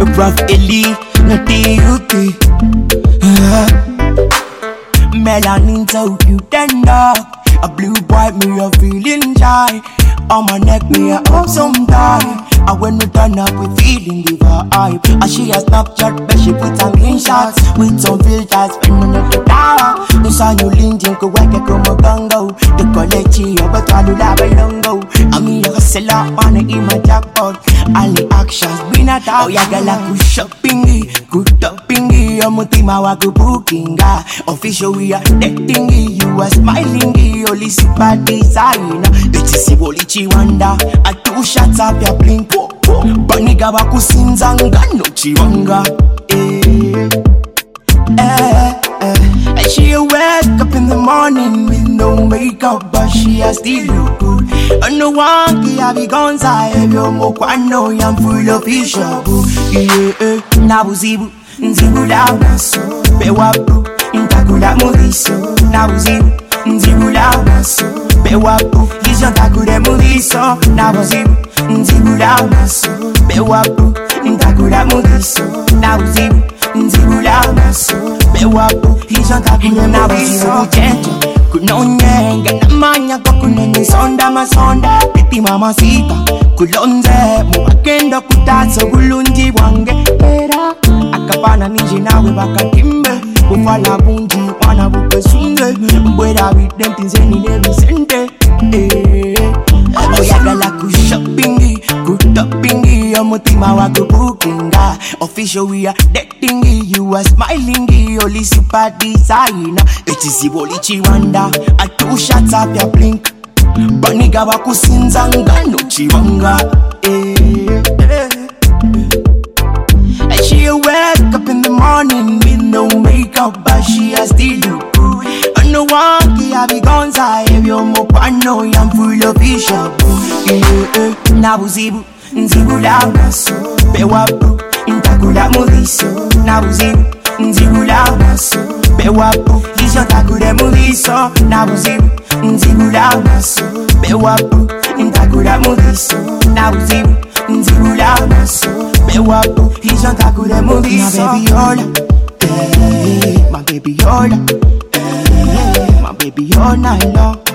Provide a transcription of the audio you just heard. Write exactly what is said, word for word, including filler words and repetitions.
Rough Ellie, not the U T. Melanin so cute and dark. A blue boy, me a feeling shy. On my neck, me a up some time. And when we turn up, we feeling the vibe. And she a Snapchat, but she put on in shots. With some filters, when we not the tower. No sign you linking, go work it, come a gungo. The college, you but I do love a longo. I mean, a seller, man, in my jackpot. All the actions, be not out. Oh, yeah, girl, I go shopping, good topping. I'm a team, I go booking. Official, we are dating. You are smiling, only super designer. It is a Wolichi Wanda. I two shots up your blink. Baniga wakusinza ngano chiwanga. Eh, eh, eh. And she wake up in the morning with no makeup, but she has still look good. And no one can have gonza. Every mokwano yam full of fish. Yeah, eh. Nabuzibu, nzibula naso. Bewabu, intakula mudiso. Nabuzibu, nzibula naso. Bewabu, ijantakure mudiso. Nabuzibu, nzibula naso. Bewabu, intakula mudiso. Nabuzibu, nzibula naso. Bewabu, ijantakure mudiso. Chencho, kunonyenga namanya kokunene sonda masonda. Piti mamacita, kulonze muwakenda kutaso bulungi wange. Era akapana ninji nawe bakatimbe. Ufala bunji wana bukesunge. Mbwera videnti zeni nevisente. Eh, oyagala ku shopping, ku topping. Omutima wako bookinga. Official we are dating. You are smiling, only super designer. It is the Wolichi Wanda. I two shots up your blink. Baniga wakusinza ngano chiwanga. Eh, eh. And she wake up in the morning with no makeup, but she has still look good. And no one can have gonza. If you're more pano, I'm full of fish. Yeah, eh. Nabuzibu, nzibula naso. Bewabu, intakula mudiso. Nabuzibu, nzibula naso. Bewabu, ijantakure mudiso. Nabuzibu, nzibula naso. Bewabu, intakula mudiso. Nabuzibu, nzibula naso. Bewabu, ijantakure mudiso. My baby yola, eh, my baby yola, eh, my baby all night long.